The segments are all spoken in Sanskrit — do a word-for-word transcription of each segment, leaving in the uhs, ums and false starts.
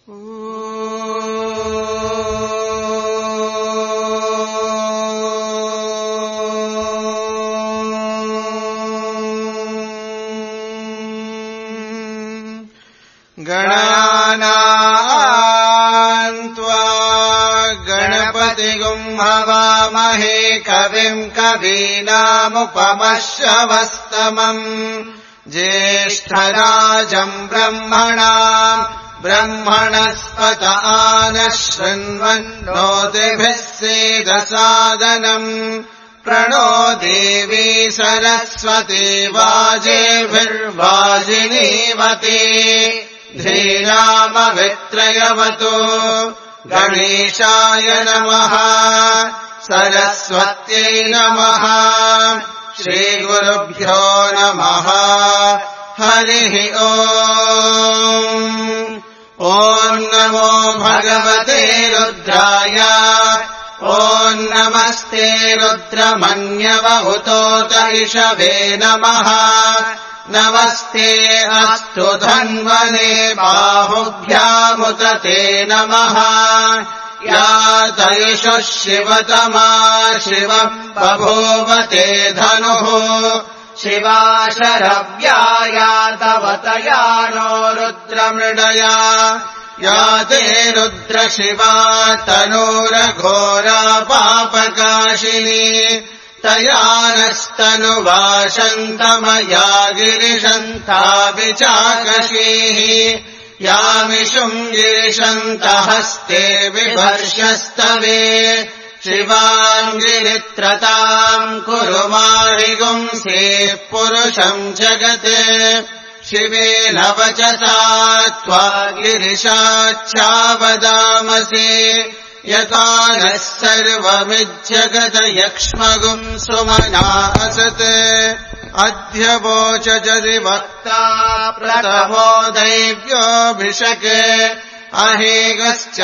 गणानां त्वा गणपतिगुं हवामहे कविं कवीनामुपमश्रवस्तमम् ज्येष्ठराजम् ब्रह्मणाम् ब्रह्मणस्पत आनः शृण्वन्नोतिभिः सेदसादनम् प्रणो देवी सरस्वती वाजेभिर्वाजिनीवती धीरामवित्रयवतु गणेशाय नमः सरस्वत्यै नमः श्रीगुरुभ्यो नमः हरिः ओम् ॐ नमो भगवते रुद्राय ॐ नमस्ते रुद्रमन्यवहुतोत इषवे नमः नमस्ते अस्तु धन्वने बाहुभ्यामुत ते नमः या तैषुः शिवतमा शिवम् बभूवते धनुः शिवा शरव्या या तव तया नो रुद्रमृडया या ते रुद्रशिवा तनूरघोरा पापकाशिनी तया नस्तनुवाशन्तमया गिरिशन्ता विचाकशीः यामिषुम् गिरिशन्तहस्ते विभर्षस्तवे शिवाङ्गिरित्रताम् कुरु मारिगुंसेः पुरुषम् जगत् शिवेन वचसा त्वा गिरिशाच्छावदामसि यथा नः सर्वमिज्जगत यक्ष्मगुम् सुमना असत् अद्य वोच जदि वक्ता प्रतमो दैव्योऽभिषक् अहेगश्च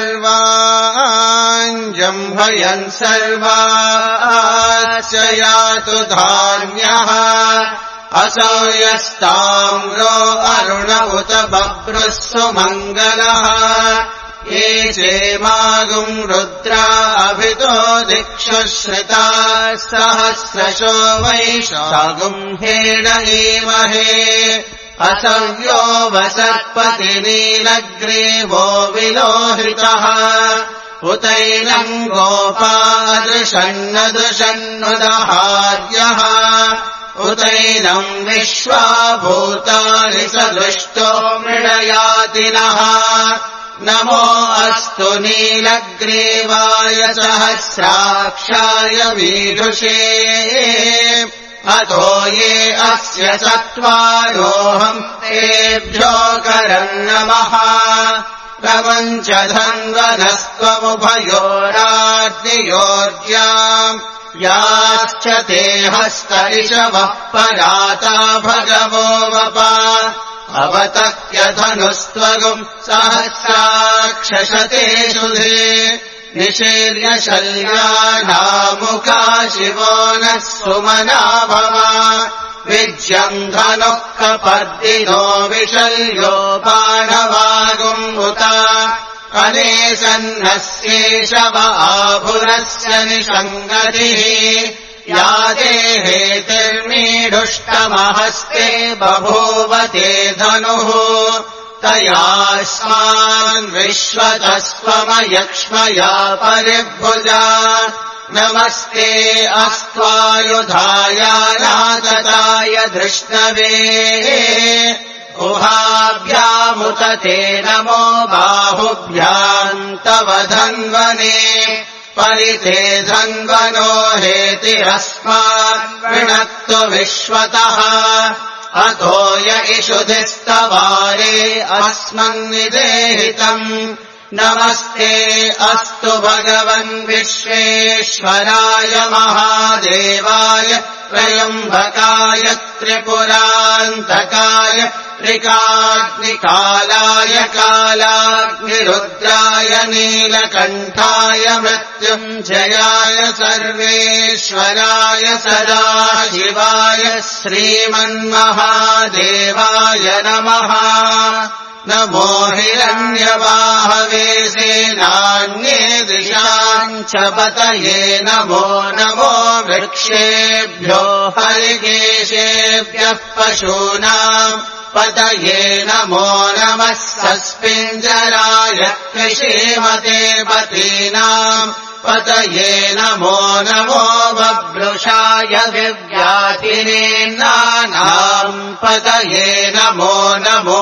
सर्वाञ्जम्भयन् सर्वाश्च यातु धान्यः असौ यस्ताम्रो अरुण उत बभ्रुः सुमङ्गलः ये चेमागुम् रुद्रा अभितो दिक्षु श्रिता सहस्रशो वैशागुम् हेण एमहे असव्यो वसत्पतिनीलग्रीवो विलोहितः उतैनम् गोपादृशन्नदृशन्नुदहार्यः उतैनम् विश्वाभूतानि सदृष्टो मृडयातिनः नमो अस्तु नीलग्रीवाय सहस्राक्षाय वीढुषे अतो ये अस्य चत्वारोऽहम् तेभ्यो करम् नमः प्रपञ्च धन्वनस्त्वमुभयोराग्नियोर्ज्याम् याश्च ते हस्तरिषवः पराता भगवो वपा अवतक्य धनुस्त्वगुम् सहस्राक्षशतेषु धे निशीर्य शल्यानामुखा शिवो नः सुमना भव विज्यम् धनुः कपर्दिनो विशल्यो बाणवागुम्भुता अनेसन्नस्येषव आभुरस्य निषङ्गतिः या देहेतिर्मीढुष्टमहस्ते बभूवते धनुः तयास्मान् विश्वतस्त्वमयक्ष्मया परिभुजा नमस्ते अस्त्वायुधाय नागताय धृष्णवे उभाभ्यामुत ते नमो बाहुभ्याम् तव धन्वने परिते धन्वनो हेतिरस्मान् वृणक्तु विश्वतः अतो य इषुधिस्तवारे अस्मन्निदेहितम् नमस्ते अस्तु भगवन् विश्वेश्वराय महादेवाय त्रयम्बकाय त्रिपुरान्तकाय त्रिकाग्निकालाय कालाग्निरुद्राय अनिरुद्राय नीलकण्ठाय मृत्युञ्जयाय सर्वेश्वराय सदाशिवाय श्रीमन्महादेवाय नमः। नमो हिरण्यवाहवे सेनान्ये दिशाञ्च पतये नमो नमो वृक्षेभ्यो हरिकेशेभ्यः पशूनाम् पतये नमो नमः सस्पिञ्जराय कृषिमते पतीनाम् पतये नमो नमो बभ्रुषाय दिव्यातिनेन्नानाम् पतये नमो नमो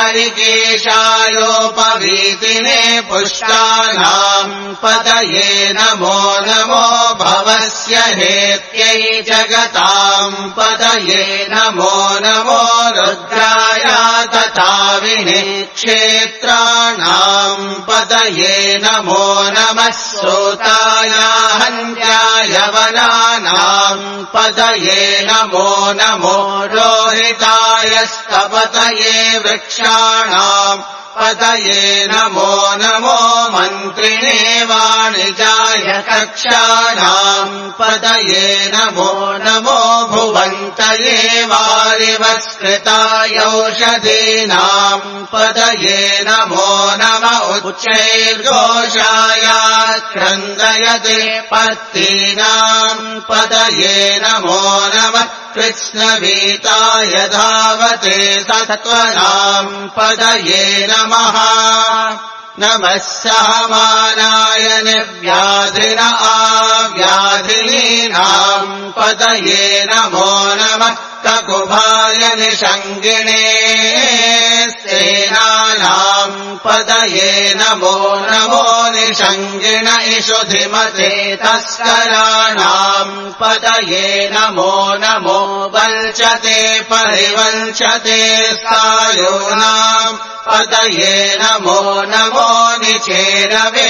हरिकेशायोपवीतिने पुष्टानाम् पतये नमो नमो भवस्य हेत्यै जगताम् पतये नमो नमो रुद्राय तथा विने क्षेत्राणाम् पतये नमो नमः श्रोताय हन्त्याय वनानाम् पतये नमो नमो रोहिताय स्तपतये वृक्षाणाम् पतये नमो नमो मन्त्रिणे वाणिजाय कक्षाणाम् पतये नमो नमो भुवन्तये वारिवस्कृताय औषधीनाम् पतये नमो नम उच्चैर्घोषाय क्रन्दयते पत्तीनाम् पतये नमो नमः कृष्णवीताय धावते सत्त्वनाम् पतये नमः। नमः सहमानाय निर्व्याधिन आव्याधिनीनाम् पतये नमो नमः ककुभाय निषङ्गिणे सेनानाम् पतये नमो नमो निषङ्गिण इषुधिमते तस्कराणाम् पतये नमो नमो वल्चते परिवल्चते सायूनाम् पतये नमो नमो निचेरवे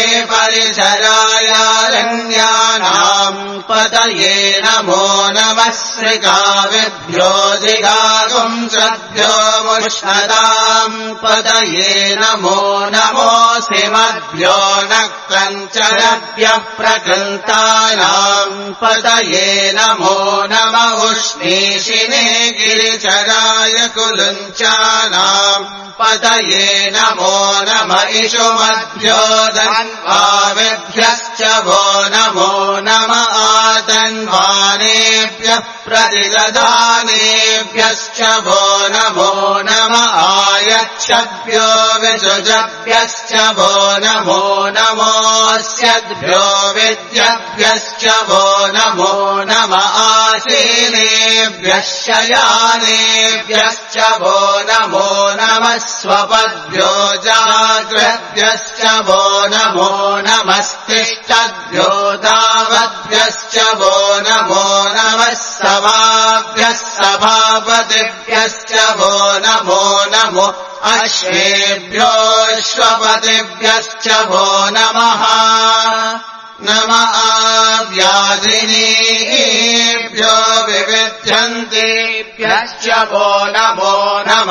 परिसरायारण्यानाम् पतये नमो नमः श्रिकाविभ्यो जिगागुंसभ्यो मुष्णताम् पतये नमो नमो सिमभ्यो नक्तञ्चरभ्यः प्रकृन्तानाम् पतये नमो नम उष्णीषिणे गिरिचराय कुलुञ्चानाम् पतये नमो नम इषुमभ्यो धन्वाविभ्यश्च वो नमो नम आतन्वानेभ्यः प्रतिदधानेभ्यश्च वो नमो नम आयच्छद्भ्यो विसृजभ्यश्च वो नमो नमोऽस्यद्भ्यो विद्यभ्यश्च वो नमो नम आसीनेभ्यः शयानेभ्यश्च वो नमो नमः स्वपद्भ्यो जाग्रद्भ्यश्च वो नमो नमस्तिष्ठद्भ्यो दावद्भ्यश्च वो नमो नमः सभाभ्यः सभापतिभ्यश्च वो नमो नमो अश्वेभ्योऽश्वपतिभ्यश्च वो नमः। नम आव्याधिनीभ्यो विविध्यन्तेभ्यश्च वो नमो नम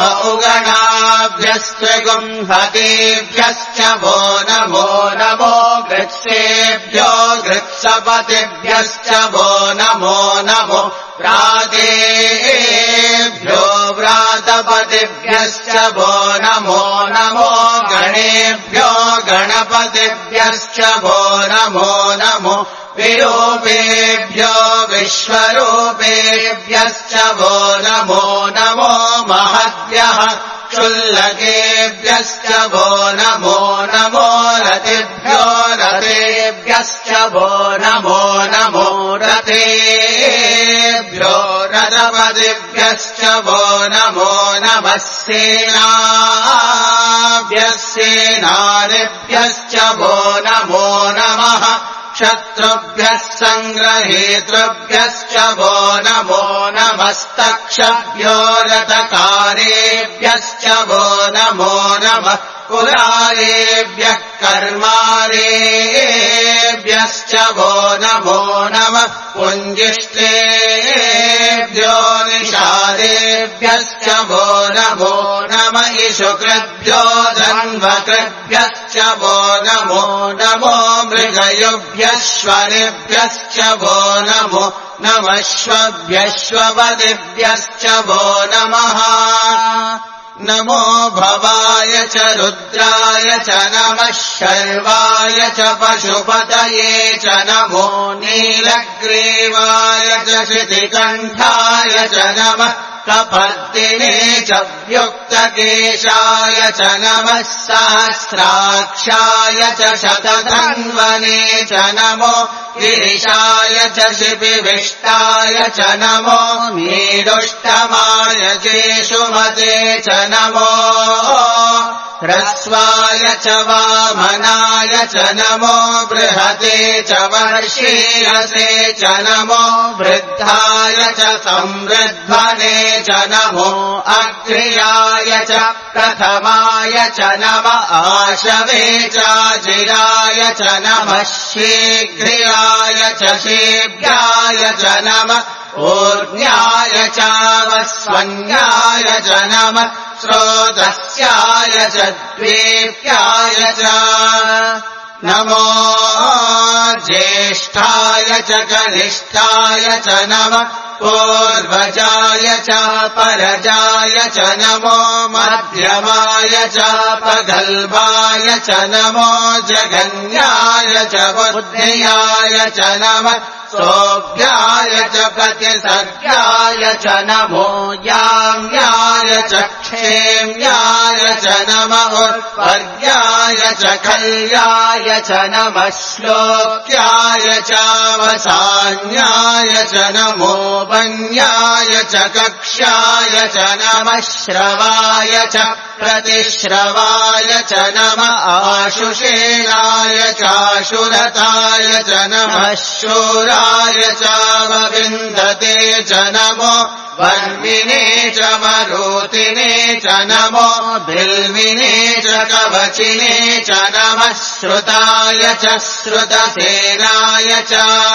उगणाभ्यस्त्रिगुंहतेभ्यश्च वो नमो नमो गृत्सेभ्यो गृत्सपतिभ्यश्च वो नमो नमो व्रातेभ्यो व्रातपतिभ्यश्च वो नमो नमो गणेभ्यो गणपतिभ्यश्च वो नमो नमो विरूपेभ्यो विश्वरूपेभ्यश्च वो नमो नमो महद्भ्यः क्षुल्लकेभ्यश्च वो नमो नमो रतिभ्यो रतेभ्यश्च वो नमो नमो रतेभ्यो रथपतिभ्यश्च वो नमो नमः सेनाभ्यः सेनानिभ्यश्च वो नमो नमः शत्रुभ्यः सङ्ग्रहेतृभ्यश्च वो नमो नमस्तक्षभ्यो रथकारेभ्यश्च वो नमो नमः कुलारेभ्यः कर्मारेभ्यश्च वो नमो नमः पुञ्जिष्टेभ्यो निषादेभ्यश्च वो नमो नम इषुकृभ्यो धन्वकृभ्यश्च मृगेभ्यश्च वो नमो नमो मृगयुभ्यश्वनिभ्यश्च वो नमो नमश्वभ्यश्वपदिभ्यश्च वो नमः नमो भवाय च रुद्राय च नमः शर्वाय च पशुपतये च नमो नीलग्रीवाय च शितिकण्ठाय च नमः कपर्दिने च व्युक्तकेशाय च नमः सहस्राक्षाय च शतधन्वने च नमो गिरिशाय च शिपिविष्टाय च नमो नीडुष्टमाय जेषुमते च नमो ह्रस्वाय च वामनाय च नमो बृहते च वर्षीयसे च नमो वृद्धाय च संवृद्ध्वने च नमो अग्र्याय च प्रथमाय च नम आशवे चाजिराय च नमः शीघ्रियाय च शीघ्राय च नमः ऊर्ध्याय चावस्वन्याय च नमः स्रोतस्याय च द्वीप्याय च नमो ज्येष्ठाय च कनिष्ठाय च नमः पूर्वजाय च परजाय च नमो मध्यमाय च पगल्भाय च नमो जगन्याय च बुद्ध्याय च नमः सोऽभ्याय च प्रतिसर्गाय च नमो याम्याय च क्षेम्याय च नमः उत्पर्याय च कल्याय च नमः श्लोक्याय चावसान्याय च नमो वन्याय च कक्ष्याय च नमः श्रवाय च प्रतिश्रवाय च नमः आशुषेणाय चाशुरताय च नमः शूराय चावविन्दते च नमो वर्मिने च मरुतिने च नमो बिल्विने च कवचिने च नमः श्रुताय च श्रुतसेनाय च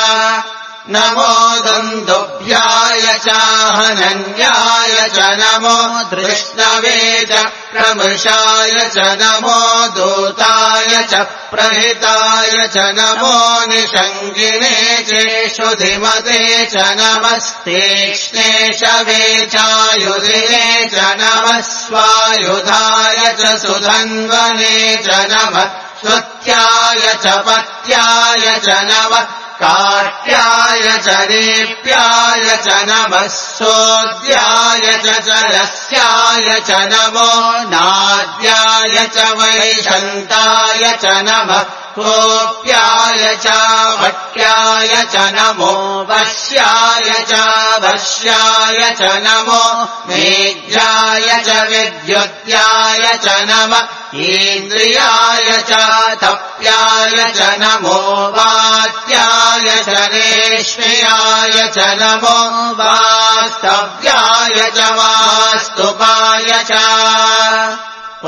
नमो दुन्दुभ्याय च हनन्याय च नमो धृष्णवे च प्रमृषाय च नमो दूताय च प्रहिताय च नमो निषङ्गिने चेषुधिमते च नमस्तीक्ष्णे शवे चायुधिने च नमः स्वायुधाय च सुधन्वने च नमः श्रुत्याय च पत्याय च नमः काट्याय च रेप्याय च नमः सोद्याय च जलस्याय च नमो नाद्याय च वैशन्ताय च नमः कोप्याय च वट्याय च नमो वश्याय च वश्याय च नमो मेघ्याय च विद्युत्याय च नमः इन्द्रियाय च तप्याय च नमो वात्याय च रेष्म्याय च नमो वास्तव्याय च वास्तुपाय च ॐ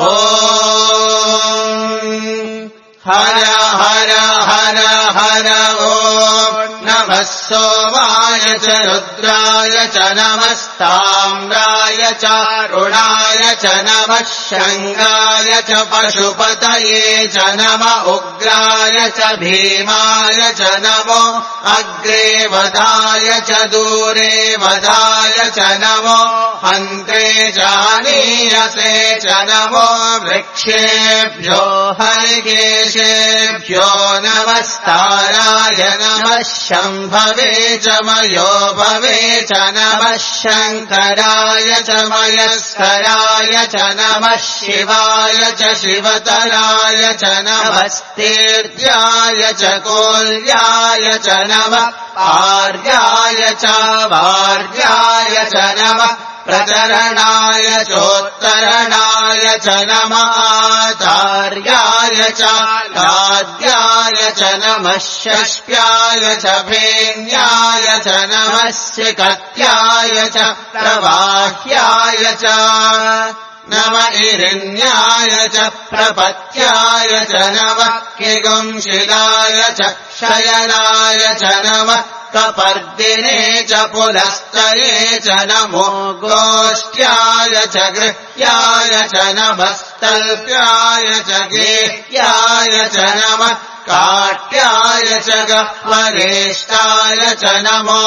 हर हर हर हर ॐ नमः सोमाय च रुद्राय च नमस्ताम्राय च रुणाय च नमः शङ्गाय च पशुपतये च नम उग्राय च भीमाय च नमो अग्रे वधाय च दूरे वधाय च नमो हन्त्रे जानीयसे च नमो वृक्षेभ्यो हरिकेशेभ्यो नमस्ताराय नमः शम्भवे च मयो भवे च नमः शङ्कराय च मयस्कराय च नमः शिवाय च शिवतराय च नमस्तेर्याय च कोल्याय च नमः आर्याय च वार्याय च नमः प्रचरणाय चोत्तरणाय च नमः आचार्याय च लाद्याय च नमः षष्ट्याय च भेन्याय च नमः सिकत्याय च प्रवाह्याय च नम इरिण्याय च प्रपत्याय च नमः किगुंशिलाय च शयनाय च नमः कपर्दिने च पुलस्तये च नमो गोष्ट्याय च गृह्याय च नमस्तल्प्याय च गेह्याय च नमः काट्याय च गह्वरेष्टाय च नमो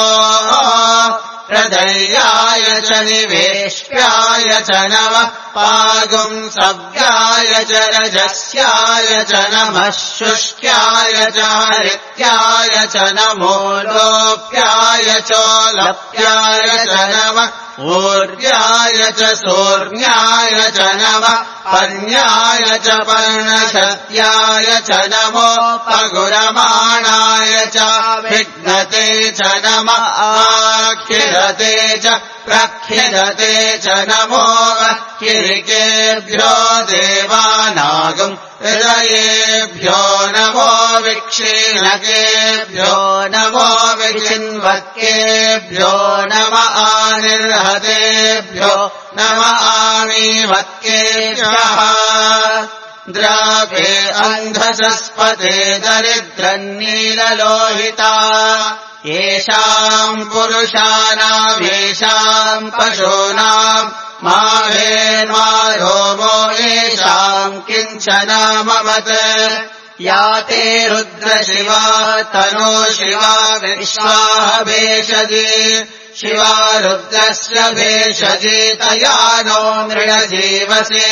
हृदयाय च निवेष्ट्याय च नमः पागुंसव्याय च रजस्याय च नमः शुष्क्याय च हरित्याय च नमो लोप्याय चोलप्याय च नमः ऊर्व्याय च सूर्ण्याय च नमः पर्ण्याय च पर्णशत्याय च नमो पगुरमाणाय च विघ्नते च नमः आखिरते च प्रखिरते च नमो किरिकेभ्यो देवानागम् हृदयेभ्यो नमो विक्षीणकेभ्यो नमो विचिन्वत्केभ्यो नम आनिर्हतेभ्यो नम आमीवत्केभ्यः द्रावे अन्धसस्पते दरिद्रन्नीललोहिता येषाम् पुरुषाणामेषाम् पशूनाम् मा वेन्मा रोमो येषाम् किञ्चन ममत् या ते रुद्रशिवा तनो शिवा विश्वाः भेषजी शिवा रुद्रस्य भेषजी तया नो मृळजीवसे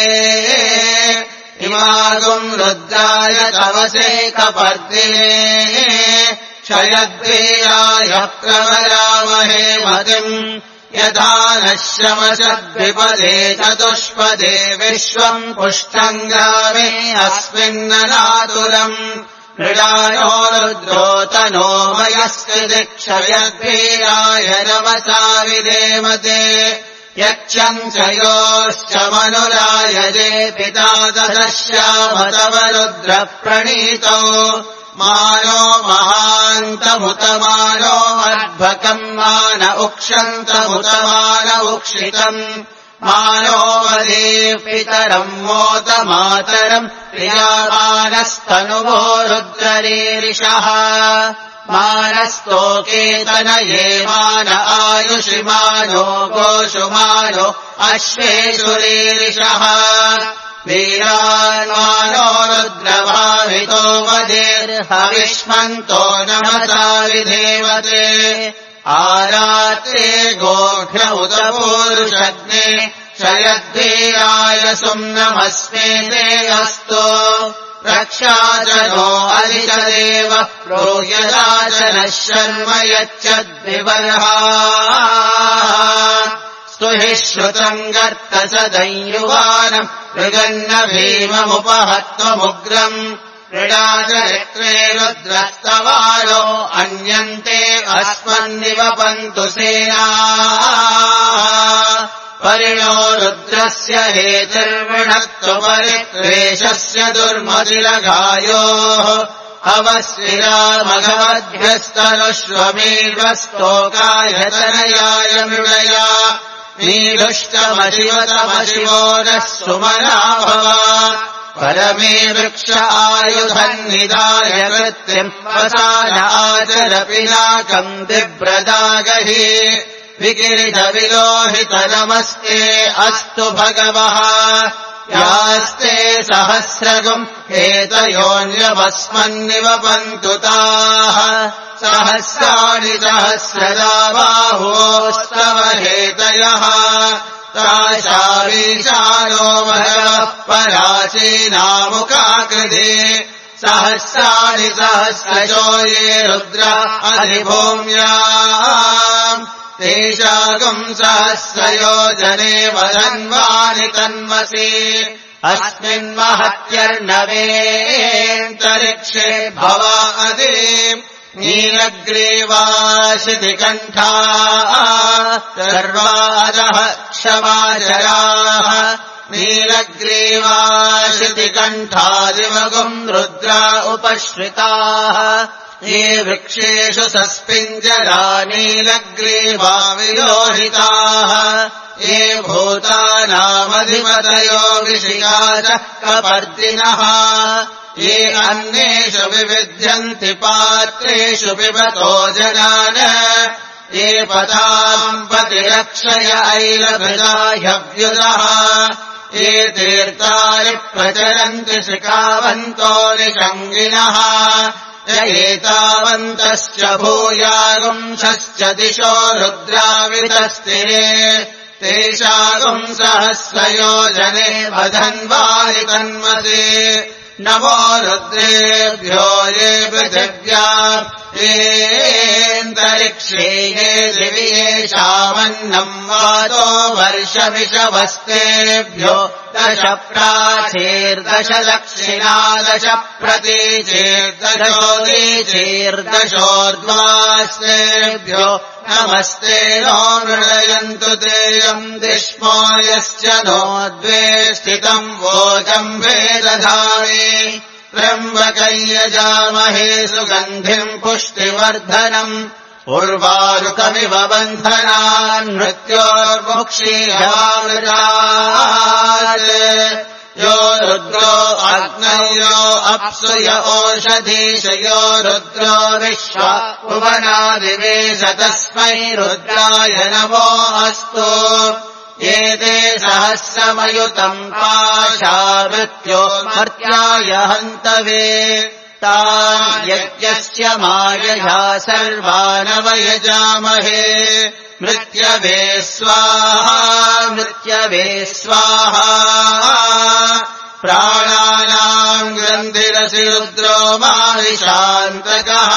इमागुम् रुद्राय तवसे कपर्दिने क्षयद्वीराय प्रवरामहे मतिम् यथा नश्यमशद्विपदे चतुष्पदे विश्वम् पुष्टम् ग्रामे अस्मिन्ननातुरम् मृडायो रुद्रो तनो मयस्कृति क्षयद्वीराय नमसा विधेमते यक्षम् च योश्च मनुरायजे पिता ददश्याम तव रुद्रः प्रणीतौ मानो महान्तमुतमानो अर्भकम् मान उक्षन्तमुतमान उक्षितम् मानो वदेः पितरम् मोतमातरम् प्रियामानस्तनुवो रुद्ररीरिषः मानस्तोकेतनये मान आयुषिमानो गोषुमानो अश्वेषुरीरिषः वीरान्मानो रुद्रभावितो वदेर्हविष्मन्तो नमसा विधेवते आरात्रे गोघ्र उत पूरुषग्ने क्षयद्वीराय सुम्नमस्मे ते अस्तु रक्षाजनो अधिकदेव प्रोह्यदाचनः शर्म यच्चद्विबर्हा स्तुहि श्रुतम् गर्त सदयुवानम् मृगन्न भीममुपहत्वमुग्रम् क्रीडाचरित्रे रुद्रस्तवालो अन्यन्ते अस्मन्निवपन्तु सेना परिणो रुद्रस्य हेतिर्विणत्वपरित्वेषस्य दुर्मतिलघायोः अवस्विरामघवद्भ्यस्तनुष्वमीर्वस्तोकायतनयाय मृडया मीढुष्टमशिवतमशिवो नः सुमना भव परमे वृक्ष आयुधन्निदाय कृत्रिम् वसान आचरपिनाकम् बिभ्रदागहि विकिरीटविलोहितनमस्ते अस्तु भगवः यास्ते सहस्रगुम् एतयोन्यमस्मन्निवपन्तु ताः सहस्राणि सहस्रदा बाहोस्तव हेतयः ताशावीशानो भगवः पराचीनामुकाकृते सहस्राणि सहस्रजो ये रुद्र अधिभूम्याम् तेषागुम् सहस्रयोजने वदन्वानि तन्मसि अस्मिन्महत्यर्णवेऽन्तरिक्षे भवादि नीलग्रीवाशितिकण्ठा सर्वादः क्षमाचराः नीलग्रीवाशितिकण्ठादिवगुम् रुद्रा उपश्रिताः ये वृक्षेषु सस्पिञ्जरा नीलग्रीवा विलोहिताः ये भूतानामधिपतयो विशिका च कपर्दिनः ये अन्येषु विविध्यन्ति पात्रेषु पिबतो जनान् ये पदाम् प्रतिरक्षय ऐलभृदाह्यव्युदः ये तीर्थानि प्रचरन्ति शिखावन्तो निषङ्गिनः एतावन्तश्च भूयागुंसश्च दिशो रुद्रावितस्ते तेषागुम् सहस्रयोजने वधन्वारि तन्मसे नमो रुद्रेभ्यो ये पृथिव्या येऽन्तरिक्षे ये दिवि येषामन्नम् वातो वर्षमिषवस्तेभ्यो दश प्राचीर्दश दक्षिणा दश प्रतीचीर्दशोदीचीर्दशोर्ध्वास्तेभ्यो नमस्ते नो मृळयन्तु तेयम् दिष्मो यश्च नो द्वे स्थितम् वोचम् वेदधामि त्र्यम्बकय्यजामहे सुगन्धिम् पुष्टिवर्धनम् उर्वारुकमिव बन्धनान् मृत्योर्मुक्षीयवामृतात् यो रुद्रो अग्नयो अप्सु य ओषधीशयो रुद्रो विश्वा भुवनादिवेश तस्मै रुद्राय नमो अस्तु एते सहस्रमयुतम् पाशा मृत्यो मर्त्याय हन्तवे तान् यज्ञस्य मायया सर्वानवयजामहे मृत्यवे स्वाहा मृत्यवे स्वाहा प्राणानाम् ग्रन्थिरसि रुद्रो मारिशान्तकः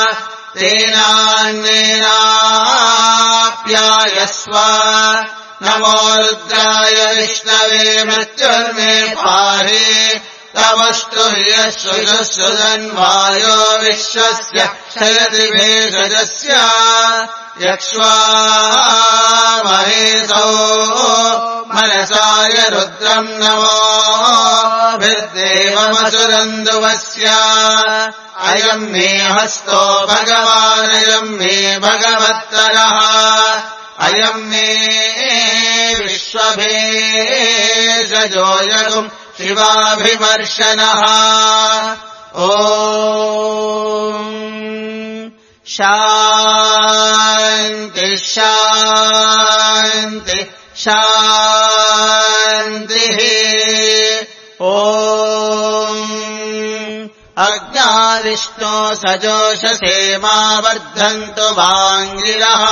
तेनान्नेनाप्यायस्व नमो रुद्राय विष्णवे मृत्युर्मे पाहि तमस्तु ह्यश्रुजन्वायो विश्वस्य क्षयति भेषजस्य यक्ष्वा महेशो मनसाय रुद्रम् नमो भिर्देवमसुरन्दुवस्य अयम् मे हस्तो भगवानयम् मे भगवत्तरः अयम् मे विश्वभेषजोऽयम् शिवाभिमर्शनः ॐ शान्ति शान्ति शान्तिः ॐ अज्ञादिष्टो सजोषसे मा वर्धन्तु वाङ्गिरः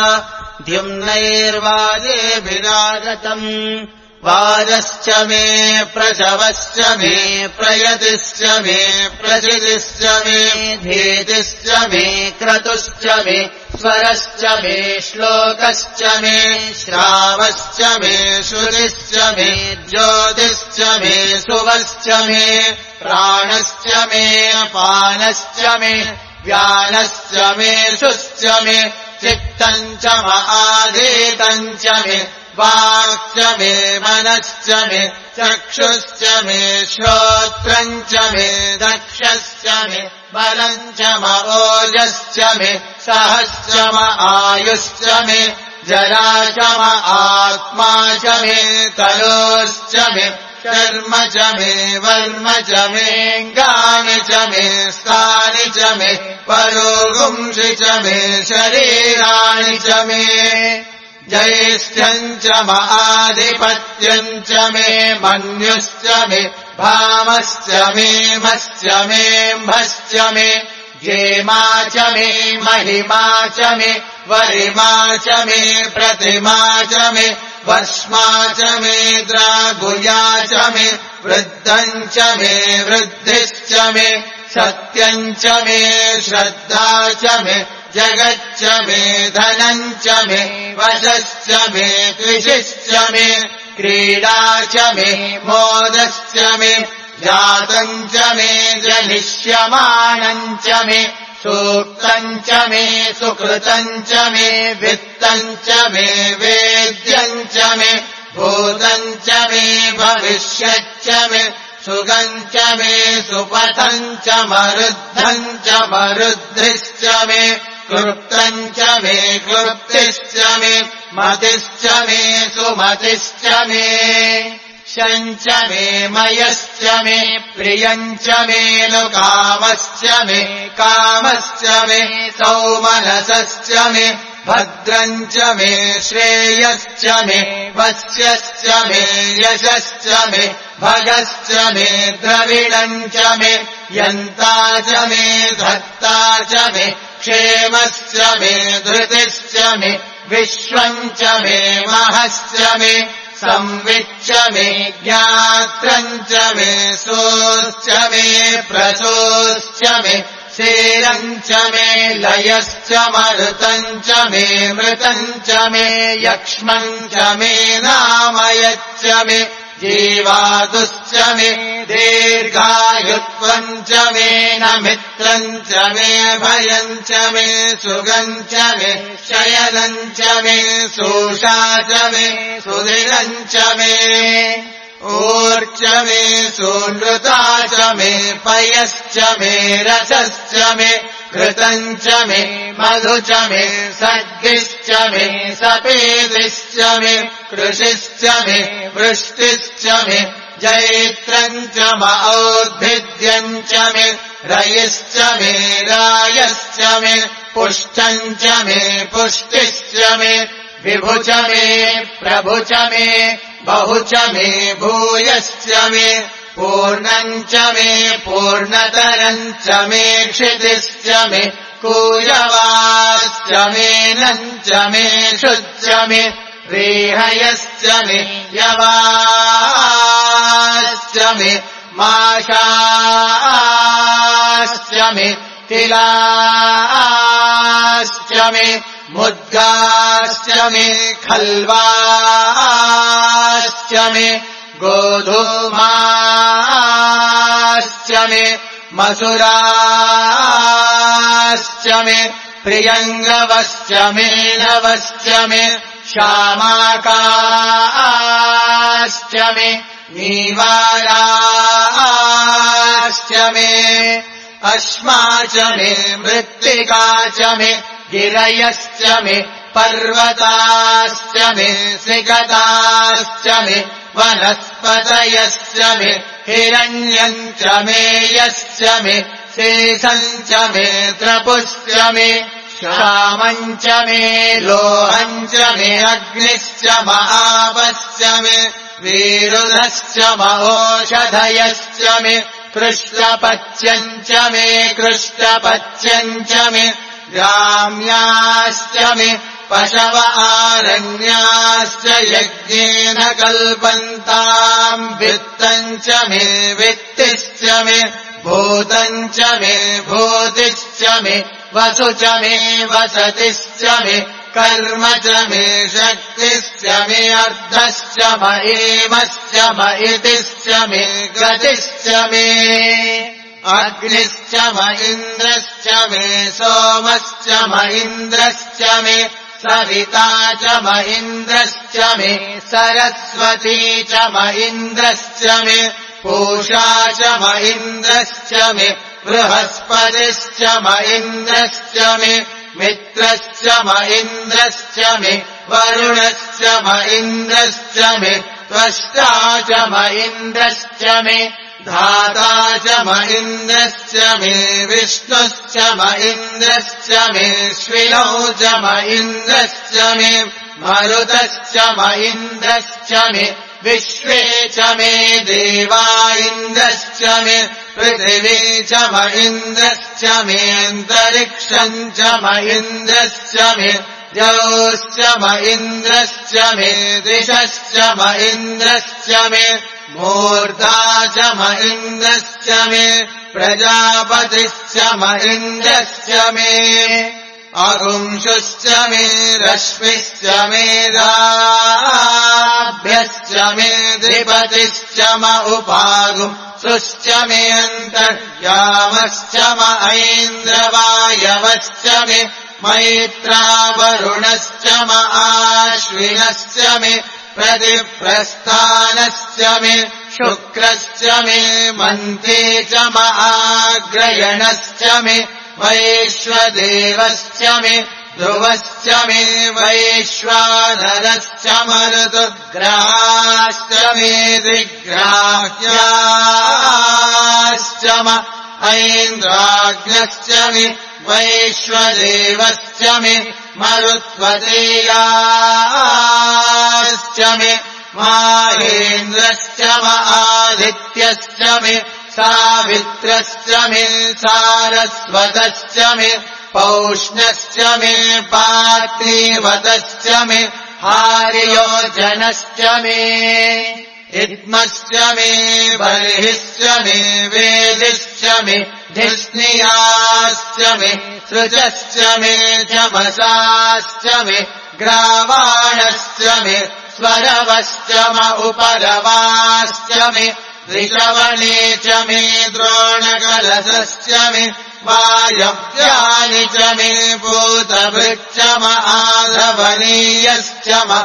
द्युम्नैर्वाजेभिरागतम् वाजश्च मे प्रसवश्च मे प्रयतिश्च मे प्रचितिश्च मे धीतिश्च मे क्रतुश्च मे स्वरश्च मे श्लोकश्च मे श्रावश्च मे श्रुतिश्च मे ज्योतिश्च मे सुवश्च मे प्राणश्च मे पानश्च मे व्यानश्च मे शुश्च मे चित्तम् च महाधीतम् च मे वाक्च मे मनश्च मे चक्षुश्च मे श्रोत्रम् च मे दक्षश्च मे बलम् च म ओजश्च मे सहश्च म आयुश्च मे जरा च म आत्मा च मे तलोश्च मे कर्म च मे वर्म च मेऽङ्गानि च मे स्थानि च मे परोगुंसि च मे शरीराणि च मे जैष्ठ्यम् च महाधिपत्यम् च मे मन्युश्च मे भामश्च मे मश्च मेऽम्भश्च मे जेमा च मे महिमा च मे वरिमा च मे प्रतिमा च मे वस्मा च मे द्रागुया च मे वृद्धम् च मे वृद्धिश्च मे सत्यम् च मे श्रद्धा च मे जगच्च मे धनम् च मे वशश्च मे कृषिश्च मे क्रीडा च मे मोदश्च मे जातम् च मे जनिष्यमाणम् च मे सूक्तम् च मे सुकृतम् च मे वित्तम् च मे वेद्यम् च मे भूतम् च मे भविष्यच्च मे सुगम् च मे सुपथम् च मरुद्धम् च मरुद्धिश्च मे क्लृप्तम् च मे क्लृप्तिश्च मे मतिश्च मे सुमतिश्च मे शं च मे मयश्च मे प्रियम् च मे लुकामश्च मे कामश्च मे सौमनसश्च मे भद्रम् च मे श्रेयश्च मे वस्यश्च मे यशश्च मे भगश्च मे द्रविणम् च मे यन्ता च मे धत्ता च मे क्षेमश्च मे धृतिश्च मे विश्वम् च मे महश्च मे संविच्च मे ज्ञात्रम् च मे सोश्च मे प्रसोश्च मे शेरम् च मे लयश्च मरुतम् च मे मृतम् च मे यक्ष्मम् च मे नामयच्च मे जीवातुश्च मे दीर्घायुत्वम् च मे नमित्रम् च मे भयम् च मे सुगम् च मे शयनम् च मे सोषा च मे सुदिनम् च मे ऊर्च मे सुनृता च मे पयश्च मे रसश्च मे घृतम् च मे मधु च मे सद्गिश्च मे सपेदिश्च मे कृषिश्च मे वृष्टिश्च मे जैत्रम् च मौद्भिद्यम् च मे रयिश्च मे रायश्च मे पुष्टम् च मे पुष्टिश्च मे विभु च मे प्रभु च मे बहु च मे भूयश्च मे पूर्णम् च मे पूर्णतरम् च मे क्षितिश्च मे कूजवाश्च मे नम् च मे शुच्च मे रेहयश्च मे यवाश्च मे माशाश्च मे तिलाश्च मे मुद्गाश्च मे खल्वाश्च मे गोधूमाश्च मे मसुराश्च मे प्रियङ्गवश्च मे नवश्च मे श्यामाकाश्च मे नीवाराश्च मे अश्मा च मे मृत्तिका च मे गिरयश्च मे पर्वताश्च मे सिगताश्च मे वनस्पतयश्च मे हिरण्यम् च मे यश्च मे शेषम् च मे त्रपुश्च मे श्यामम् च मे लोहम् च मे अग्निश्च महापश्च मे वीरुधश्च महोषधयश्च मे कृष्णपच्यम् च मे कृष्णपच्यम् च मे ग्राम्याश्च मे पशव आरण्याश्च यज्ञेन कल्पन्ताम् वित्तम् च मे वित्तिश्च मे भूतम् च मे भूतिश्च मे वसु च मे वसतिश्च मे कर्म च मे शक्तिश्च मे अर्धश्च महेमश्च महितिश्च मे गतिश्च मे अग्निश्च महीन्द्रश्च मे सोमश्च महीन्द्रश्च मे सविता च महीन्द्रश्च मे सरस्वती च महीन्द्रश्च मे पूषा च महीन्द्रश्च मे बृहस्पतिश्च महीन्द्रश्च मे मित्रश्च महीन्द्रश्च मे वरुणश्च महीन्द्रश्च मे त्वष्टा च महीन्द्रश्च मे धाता च महीन्द्रश्च मे विष्णुश्च महीन्द्रश्च मे श्विनौ च महीन्द्रश्च मे मरुतश्च महीन्द्रश्च मे विश्वे च मे देवा इन्द्रश्च मे पृथिवी च महीन्द्रश्च मे अन्तरिक्षम् च महीन्द्रश्च मे द्यौश्च महीन्द्रश्च मे दिशश्च महीन्द्रश्च मे मूर्धा च महीन्द्रश्च मे प्रजापतिश्च महीन्द्रश्च मे अगुंशुश्च मे रश्मिश्च मेधाभ्यश्च मे द्विपतिश्च म उपागुंसुश्च मे अन्तर्यामश्च म ऐन्द्रवायवश्च मे मैत्रावरुणश्च म आश्विनश्च मे प्रतिप्रस्थानश्च मे शुक्रश्च मे मन्ते च म आग्रयणश्च मे वैश्वदेवश्च मे ध्रुवश्च मे वैश्वानरश्च मरुतुग्राश्च मे दिग्राह्याश्च म ऐन्द्राग्नश्च मे वैश्वदेवश्च मे मरुत्वदेयाश्च मे माहेन्द्रश्च म आदित्यश्च मे सावित्रश्च मे सारस्वतश्च मे पौष्णश्च मे पार्थिवतश्च मे हार्योजनश्च मे इद्मश्च मे बर्हिश्च मे वेदिश्च मे धिष्णियाश्च मे सृजश्च मे जमसाश्च मे ग्रावाणश्च मे स्वरवश्च म उपरवाश्च मे ऋषवणे च मे द्रोणकलशश्च मे वायव्यानि च मे भूतभृच्च म आधवनीयश्च म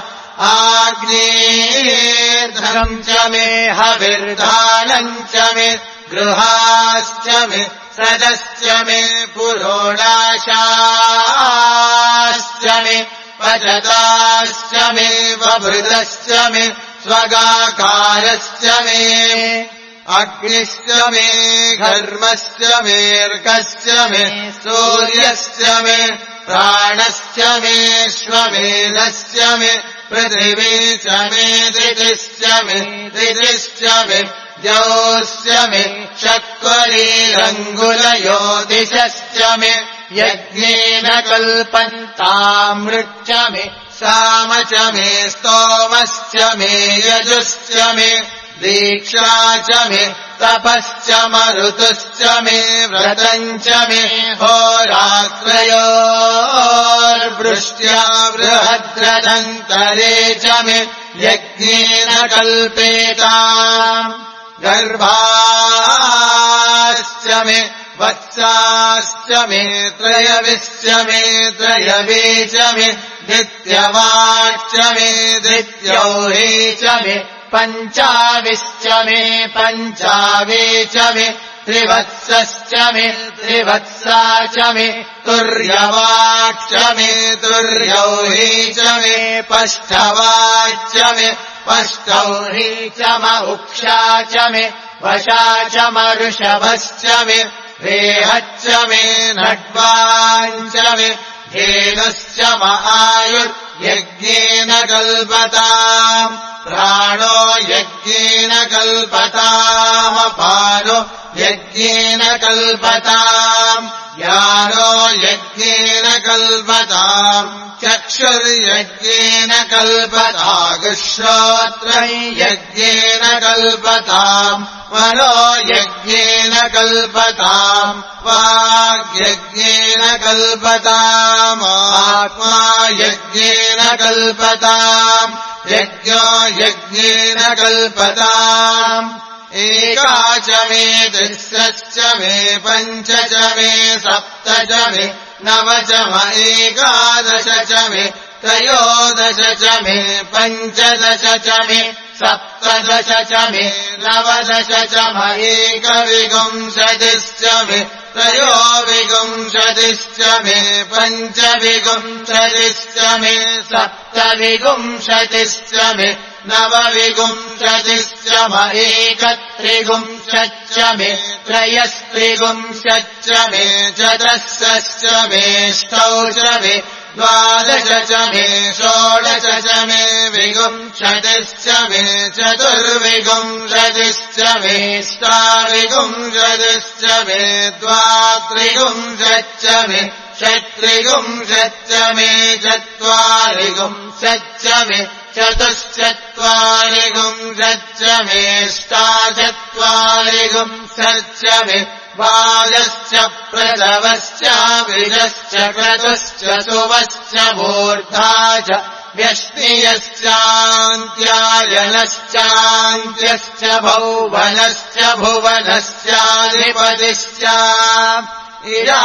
आग्नेयेर्धनम् च मे हविर्धानम् च मे गृहाश्च मे सदश्च मे पुरोडाशाश्च मे पचताश्च मे वभृतश्च मे स्वगाकारश्च मे अग्निश्च मे घर्मश्च मेऽर्कश्च मे सूर्यश्च मे प्राणश्च मेऽश्वमेधश्च मे पृथिवी च मे दितिश्च मे दितिश्च मे द्यौश्च मे शक्वरीरङ्गुलयोदिशश्च मे यज्ञेन कल्पन्तामृच्च मे साम च मे स्तोमश्च मे यजुश्च मे दीक्षा च मे तपश्च मरुतुश्च मे व्रतम् च मे होरात्रयोर्वृष्ट्या बृहद्रथन्तरे च मे यज्ञेन कल्पेताम् गर्भाश्च मे वत्साश्च मे त्रयविश्च मे त्रयवे च मे धित्यवाच्च मे धित्यौहे च मे पञ्चाविश्च मे पञ्चावे च मे त्रिवत्सश्च मे त्रिवत्सा च मे तुर्यवाच्च मे तुर्यौहे च मे पष्ठवाच्च मे पष्टौहे च म उक्षा च मे वशा च मऋषभश्च मे रेहच्च मे नड्वाञ्च मे धेनुश्च म आयुर्यज्ञेन कल्पताम् प्राणो यज्ञेन कल्पतामपानो यज्ञेन कल्पताम् ज्ञानो यज्ञेन कल्पताम् चक्षुर्यज्ञेन कल्पतागुश्रोत्रम् यज्ञेन कल्पताम् मनो यज्ञेन कल्पताम् वाग्यज्ञेन कल्पताम् आत्मा यज्ञेन कल्पताम् यज्ञो यज्ञेन कल्पताम् एका च मे तिस्रश्च मे पञ्च च मे सप्त च मे नव च म एकादश च मे त्रयोदश च मे पञ्चदश च मे सप्तदश च मे नवदश च म एकविंशतिश्च मे त्रयोविंशतिश्च मे पञ्चविंशतिश्च मे सप्तविंशतिश्च मे नवविंशतिश्च म एकत्रिंशच्च मे त्रयस्त्रिंशच्च मे चतुस्रश्च मेऽष्टौ च मे द्वादश च मे षोडश च मे विंशतिश्च मे चतुर्विंशतिश्च मे ष्टाविंशतिश्च मे द्वात्रिंशच्च मे षट्त्रिंशच्च मे चत्वारिंशच्च मे चतुश्चत्वारिंशच्च मेऽष्टाचत्वारिंशच्च मे बालश्च प्रसवश्च विजश्च क्रतुश्च सुवश्च मूर्धा च व्यष्टियश्चान्त्यायनश्चान्त्यश्च भौवनश्च भुवनश्चाधिपतिश्च इरा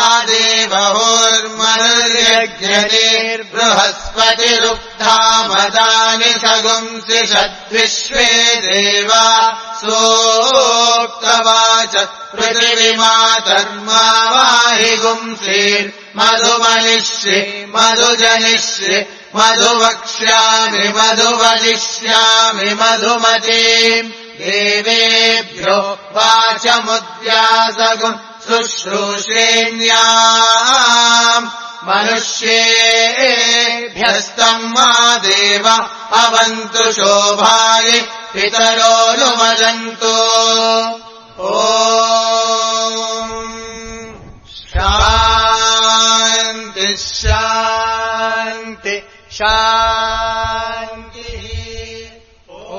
देवहोर्मनुर्यज्ञनिर्बृहस्पतिरुक्थामदानि सगुंसि षद्विश्वे देवा सोक्तवाच पृथिवीमातर्मा वाहि गुंसीर्मधुमनिष्ये मधुजनिष्ये मधुवक्ष्यामि मधुवदिष्यामि मधुमतीम् देवेभ्यो वाचमुद्यासगुम् शुश्रूषेण्याम् मनुष्येभ्यस्तम् मा देव अवन्तु शोभाय पितरोऽनुमदन्तु ॐ शान्ति शान्ति शान्तिः ॐ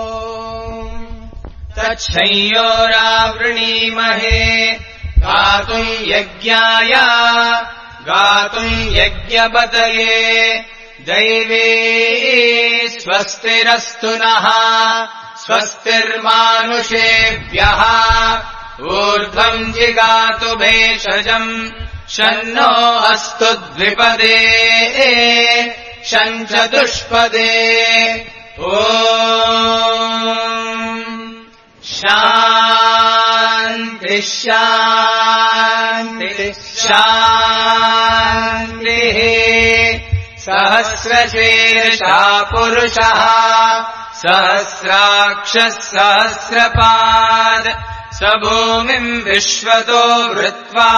तच्छंयोरावृणीमहे गातुम् यज्ञाय गातुम् यज्ञपतये दैवे स्वस्तिरस्तु नः स्वस्तिर्मानुषेभ्यः ऊर्ध्वम् जिगातु भेषजम् शन्नो अस्तु द्विपदे शञ्चतुष्पदे ॐ शान्ति शान्ति शान्तिः सहस्रशीर्षा पुरुषः सहस्राक्षः सहस्रपाद स भूमिम् विश्वतो वृत्वा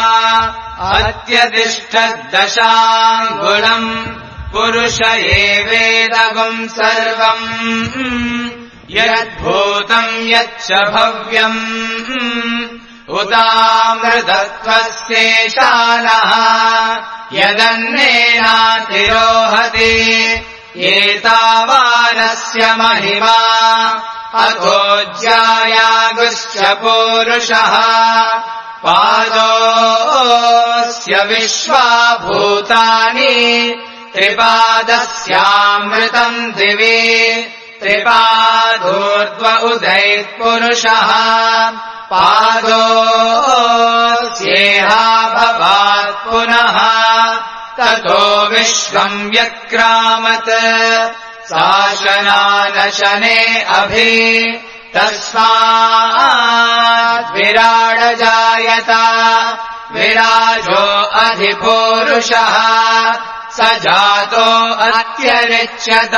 अत्यतिष्ठद्दशाङ्गुलम् पुरुष एवेदगुम् सर्वम् यद्भूतम् यच्च भव्यम् उतामृतत्वस्येशानः यदन्नेनातिरोहति एतावानस्य महिमा अथोज्यायागुश्च पूरुषः पादोऽस्य विश्वाभूतानि त्रिपादस्यामृतम् दिवि त्रिपादोर्ध्व उदैत्पुरुषः पादोऽस्येहा भवात् पुनः ततो विश्वम् व्यक्रामत् शासनानशने अभि तस्मात् विराडजायत विराजो अधिपूरुषः स जातो अत्यरिच्यत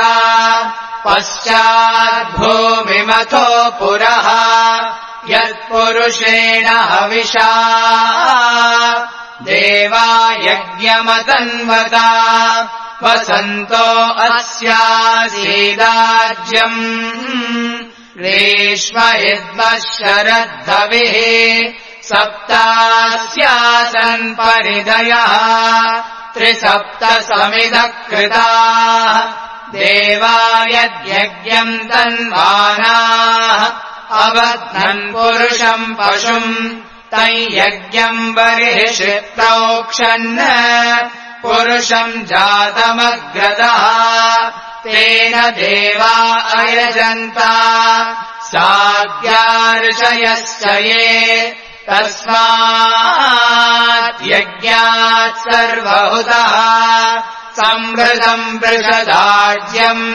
पश्चाद्भूमिमथो पुरः यत्पुरुषेण हविषा देवा यज्ञमतन्वता वसन्तो अस्यासीदाज्यम् ग्रीष्म इद्मः शरद्धविः सप्तास्यासन् परिदयः त्रिसप्तसमिधः कृताः देवा यद्यज्ञम् तन्वानाः अबध्नन् पुरुषम् पशुम् तञ्यज्ञम् बर्हिषि प्रोक्षन् पुरुषम् जातमग्रदः तेन देवा अयजन्ता साध्यार्षयश्च ये तस्मात् यज्ञात् सर्वहुतः संवृतम् वृषदाज्यम्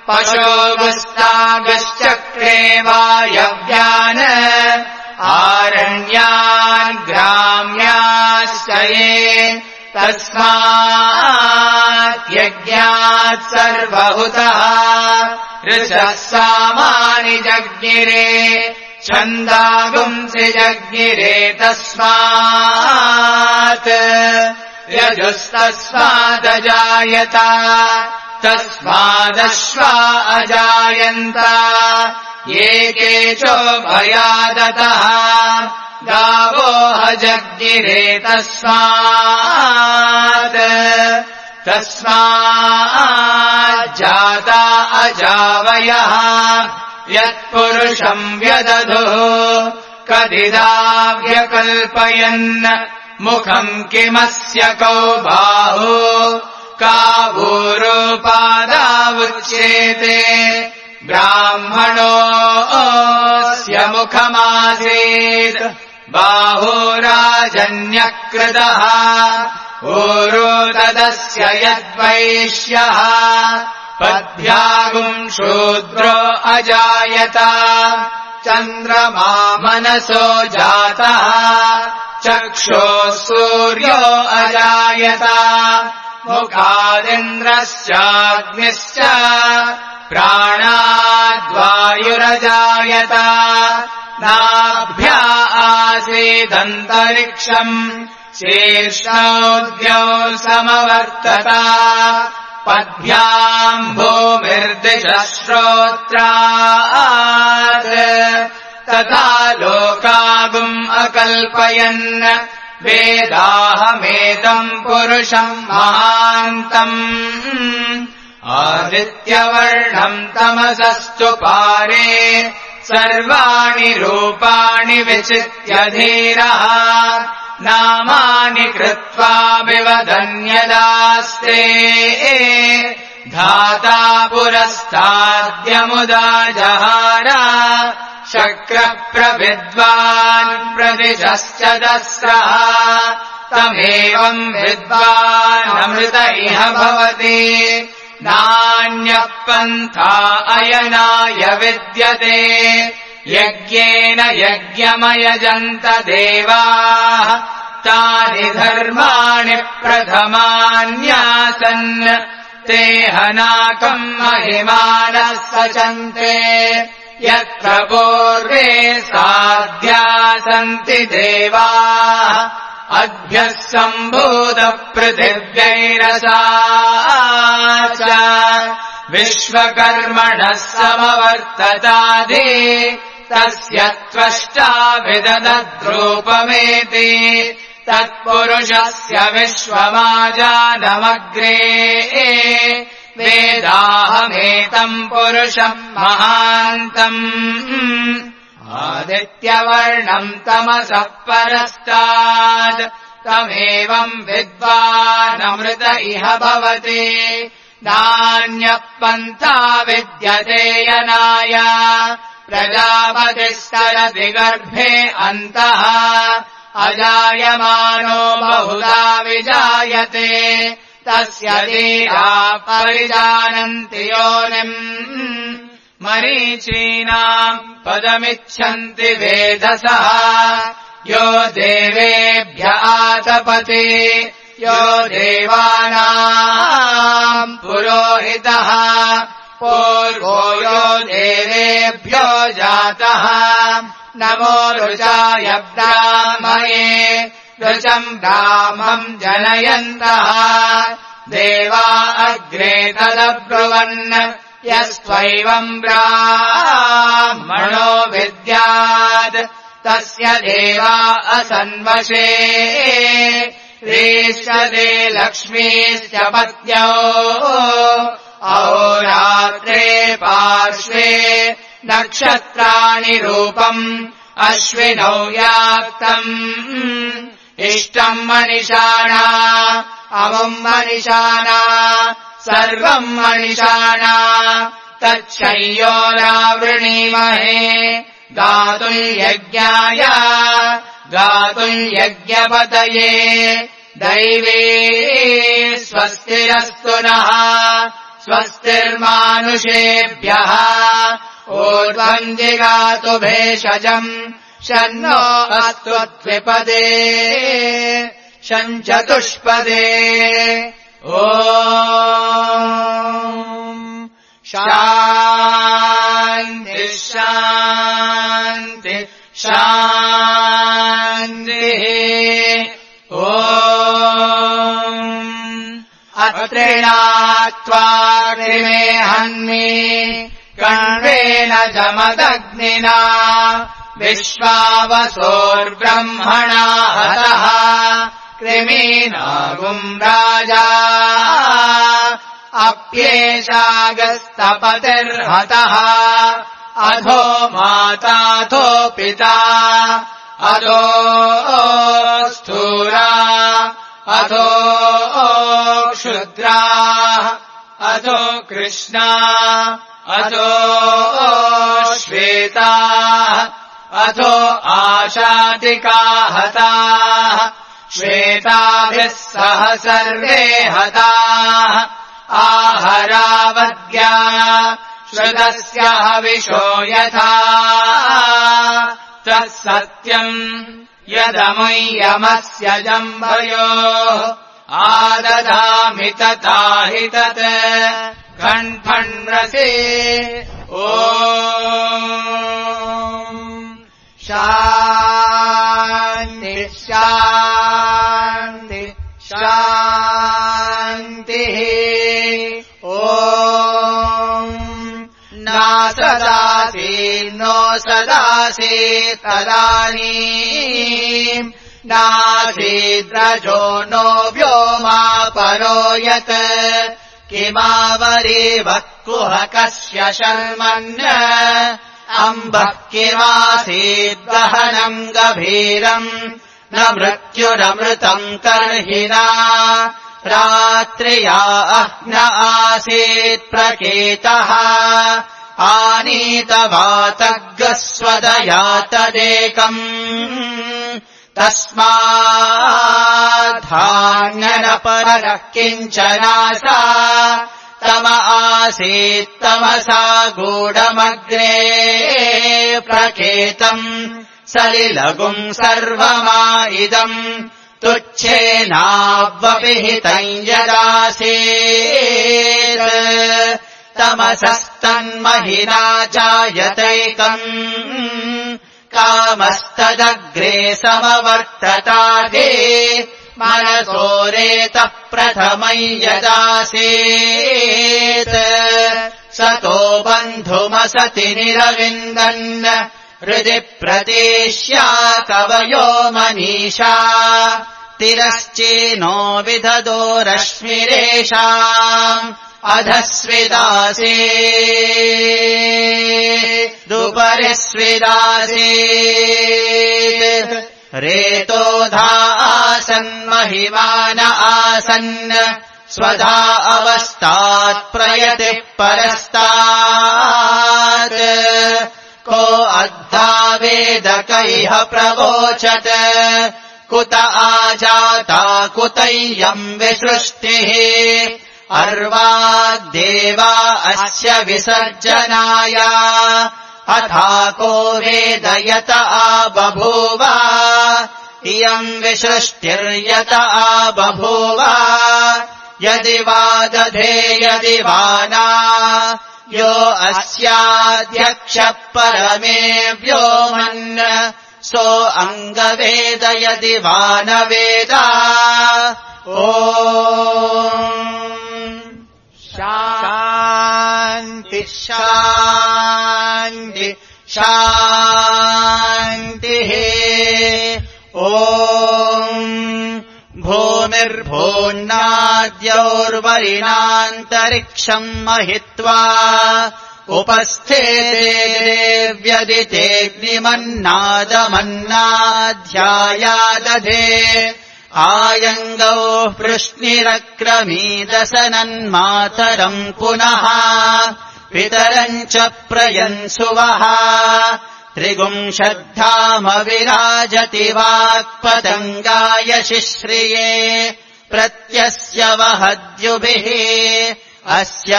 पशोगुस्तागश्चक्रे वायव्यान् आरण्यान् ग्राम्याश्च ये तस्मात् यज्ञात् सर्वहुतः ऋषः सामानि जज्ञिरे छन्दागुंसि जज्ञिरे तस्मात् यजुस्तस्मादजायत तस्मादश्वा अजायन्त ये केचोभयादतः गावो हजज्ञिरे तस्मात् तस्माज्जाता अजावयः यत्पुरुषम् व्यदधुः कदिदा व्यकल्पयन् मुखम् किमस्य कौ बाहु कावूरोपादावुच्येते ब्राह्मणोऽस्य मुखमासीत् बाहुराजन्यकृतः ऊरो तदस्य यद्वैश्यः पद्भ्यागुम् शूद्रो अजायत चन्द्रमा मनसो जातः चक्षुः सूर्यो अजायत मुखादिन्द्रश्चाग्निश्च प्राणाद्वायुरजायत नाभ्या आसीदन्तरिक्षम् शीर्षोऽद्यौ समवर्तत पद्भ्याम् भूमिर्दिशश्रोत्रात् तथा लोकागुम् अकल्पयन् वेदाहमेतम् पुरुषम् महान्तम् आदित्यवर्णम् तमसस्तु पारे सर्वाणि रूपाणि विचित्य धीरः नामानि कृत्वा विवदन्यदास्ते धाता पुरस्ताद्यमुदा जहार शक्रप्रविद्वान् प्रदिशश्च दस्रः तमेवम् विद्वानमृत इह भवति नान्यः पन्था अयनाय विद्यते यज्ञेन यज्ञमयजन्त देवाः तानि धर्माणि प्रथमान्यासन् ते हनाकम् महिमानः सचन्ते यत्र पूर्वे साध्या सन्ति देवाः अद्भ्यः सम्भूतपृथिव्यैरसा च विश्वकर्मणः समवर्ततादि तस्य त्वष्टा विदधद्रूपमेति तत्पुरुषस्य विश्वमाजानमग्रे वेदाहमेतम् पुरुषम् महान्तम् आदित्यवर्णम् तमसः परस्तात् तमेवम् विद्वानमृत इह भवति नान्यः पन्था विद्यते यनाय प्रजापतिस्तरति गर्भे अन्तः अजायमानो बहुधा विजायते तस्य धीरा परिजानन्ति योनिम् मरीचीनाम् पदमिच्छन्ति वेधसः यो देवेभ्य आतपति यो देवानाम् पुरोहितः पूर्वो यो देवेभ्यो जातः नमो रुचाय ब्राह्मये रुचम् ब्राह्मम् जनयन्तः देवा अग्रे तदब्रुवन् यस्त्वैवम् ब्राह्मणो विद्यात् तस्य देवा असन्वशे रीष्यते लक्ष्मीश्च पत्न्यौ अहोरात्रे पार्श्वे नक्षत्राणि रूपम् अश्विनौ याक्तम् इष्टम् मनिषाणा अमुम् मनिषाणा सर्वम् मनिषाणा तच्छय्योरावृणीमहे गातुम् यज्ञाय गातुम् यज्ञपतये दैवे स्वस्तिरस्तु नः स्वस्तिर्मानुषेभ्यः ऊर्ध्वम् जिगातु भेषजम् शन्नो अस्तु द्विपदे शञ्चतुष्पदे ॐ शान्ति शान्ति शान्तिः ॐ अत्रिणात्वा कृमे हन्मि कण्वेन जमदग्निना विश्वावसोर्ब्रह्मणा हतः कृमीनागुम् राजा अप्येषागस्तपतिर्हतः अधो माताथो पिता अधो स्थूरा अधो क्षुद्रा अधो कृष्णा अधो श्वेता अथो आशातिका हताः श्वेताभिः सह सर्वे हताः आहरावद्या श्रुतस्य हविषो यथा तत्सत्यम् यदमुय्यमस्य जम्भयोः आददामि तथा हि तत् कण्ठन्रसे ॐ शान्ति शान्ति शान्तिः ॐ नासदासि नो सदासि तदानीम् नासीद्रजो नो व्योमा परो यत् किमावरीवः कुहकस्य शर्मन् अम्बः किमासीद्दहनम् गभीरम् न मृत्युरमृतम् कर्हिणा रात्र्या अह्न आसीत् प्रकेतः आनीतवातग्रस्वदया तदेकम् तस्माद्धान्यनपरः किञ्चनासा तम आसीत्तमसा गूढमग्रे प्रकेतम् सलिलगुम् सर्वमा इदम् तुच्छेनावपिहितम् यदासीत् तमसस्तन्महिना जायतैकम् कामस्तदग्रे समवर्ततादे मनसोरेतः प्रथमम् यदासीत् सतो बन्धुमसति निरविन्दन् हृदि प्रतीष्या कवयो मनीषा तिरश्चीनो विदधो रश्मिरेषाम् अधस्विदासे दुपरिस्विदासे रेतोधा आसन्महिमान आसन् स्वधा अवस्थात् प्रयतिः परस्तात् को अद्धा वेदकैः प्रवोचत् कुत आजाता कुतैयम् विसृष्टिः अर्वाग्देवा अस्य विसर्जनाय अथा को वेदयत आबभूव इयम् विसृष्टिर्यत आबभूव यदि वा दधे यदि वा न यो अस्याध्यक्षः परमे व्योमन् सो अङ्गवेद यदि वा न वेद ॐ शान्ति शान्ति शान्तिः ॐ भूमिर्भून्नाद्यौर्वरिणान्तरिक्षम् महित्वा उपस्थेतेऽव्यदितेऽग्निमन्नादमन्नाध्यायादधे आयङ्गौ वृष्णिरक्रमीदसनन्मातरम् पुनः पितरम् च प्रयन्सुवः त्रिगुंशद्धामविराजति वाक्पतङ्गाय शिश्रिये प्रत्यस्य वहद्युभिः अस्य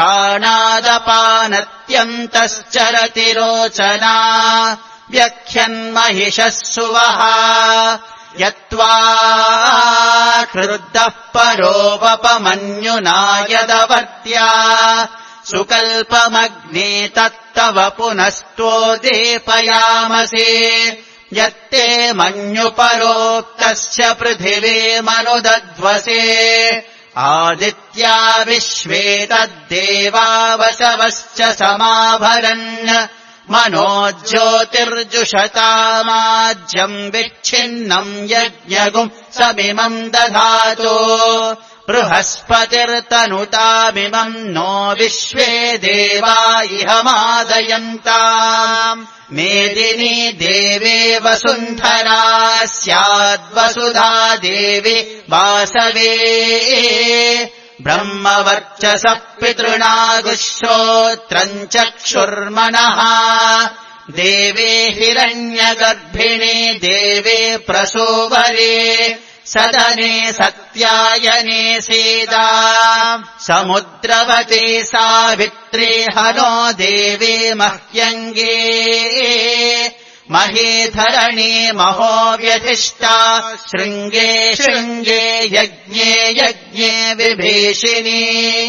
प्राणादपानत्यन्तश्चरति रोचना व्यख्यन्महिषः सुवः यत्त्वा क्रुद्धः परोपमन्युना यदवर्त्या सुकल्पमग्ने तत्तव पुनस्त्वोदीपयामसि यत्ते मन्युपरोक्तस्य पृथिवी मनुदध्वसे आदित्या विश्वे तद्देवावसवश्च समाभरन् मनोज्योतिर्जुषतामाज्यम् विच्छिन्नम् यज्ञगुम् समिमम् दधातु बृहस्पतिर्तनुतामिमम् नो विश्वे देवा इह मादयन्ताम् मेदिनी देवे वसुन्धरा स्याद्वसुधा देवी वासवे ब्रह्मवर्चसः पितृणागुश्रोत्रम् चक्षुर्मनः देवे हिरण्यगर्भिणे देवे प्रसूवरे सदने सत्यायने सीता समुद्रवते सावित्रे हनो देवे मह्यङ्गे महीधरणे महो व्यधिष्ठा शृङ्गे शृङ्गे यज्ञे यज्ञे विभीषिणी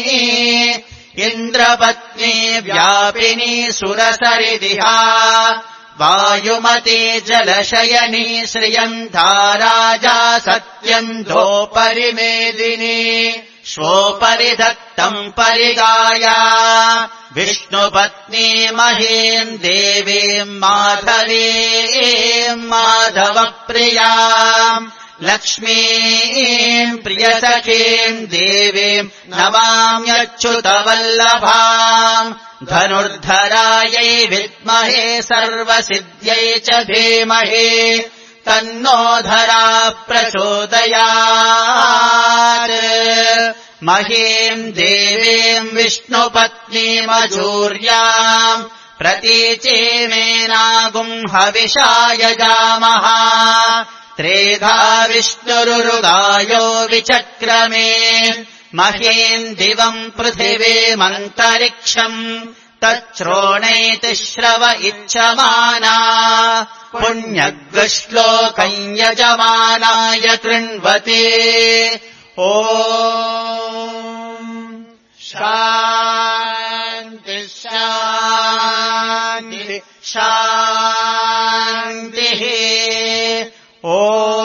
इन्द्रपत्नी व्यापिनी सुरसरिदिहा वायुमती जलशयनी श्रियन्ता राजा सत्यन्धोपरिमेदिनी श्वोपरि दत्तम् परिगाया विष्णुपत्नी महीम् देवीम् माधवीम् माधवप्रियाम् लक्ष्मीम् प्रियसखीम् देवीम् नमाम्यच्युतवल्लभाम् धनुर्धरायै विद्महे सर्वसिद्ध्यै च धीमहि तन्नो धरा प्रचोदयात् महीम् देवीम् विष्णुपत्नीमजूर्याम् प्रतीचीमेनागुम् हविषा यजामः त्रेधा विष्णुरुगायो विचक्रमे महीम् दिवम् पृथिवीमन्तरिक्षम् तच्छ्रोणैति श्रव इच्छमाना पुण्यग्श्लोकम् यजमानाय कृण्वते ॐ शान्ति शान्ति शान्तिः ॐ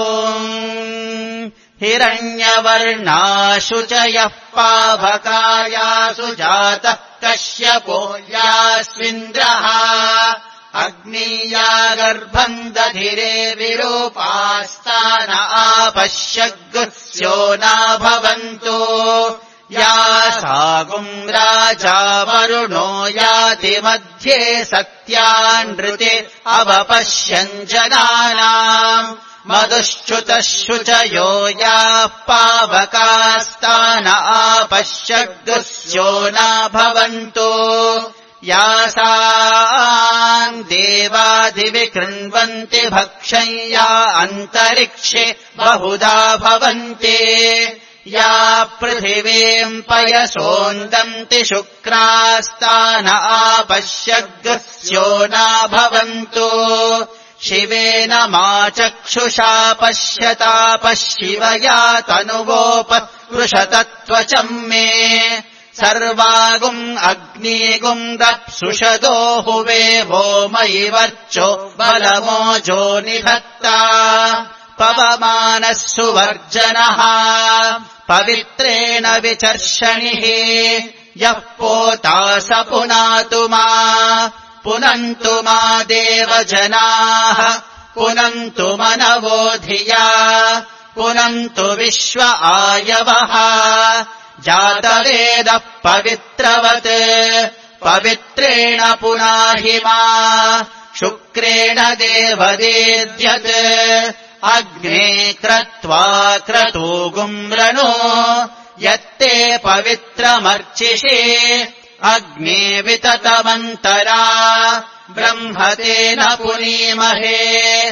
हिरण्यवर्णाशु च यः पावकायासु जातः कश्यपो यास्मिन्द्रः अग्नीया गर्भम् दधिरे विरूपास्तान आपश्यग्स्यो न भवन्तु या सागुम् राजा वरुणो याति मध्ये सत्यानृते अवपश्यन् जनानाम् मधुश्च्युतः शुचयो याः पावकास्तान आपश्यग्स्यो न भवन्तु यासाम् देवादिविकृण्वन्ति भक्षम् या अन्तरिक्षे बहुधा भवन्ति या पृथिवीम् पयसोन्दन्ति शुक्रास्तान आपश्यग्स्यो न भवन्तु शिवेन मा चक्षुषा पश्यतापशिवया तनुवोपस्पृशतत्वचम् मे सर्वागुम् अग्निगुम् रप्सुषदो हुवे वो मयि वर्चो बलमोजो निधत्ता पवमानः सुवर्जनः पवित्रेण विचर्षणिः यः पोता स पुनातु मा पुनन्तु मा देवजनाः पुनन्तु मनवो धिया पुनन्तु विश्व आयवः जातवेदः पवित्रवत् पवित्रेण पुनाहि मा शुक्रेण देवदेद्यत् अग्ने क्रत्वा क्रतूगुम् रणो यत्ते पवित्रमर्चिषे अग्ने विततमन्तरा ब्रह्मतेन पुनीमहे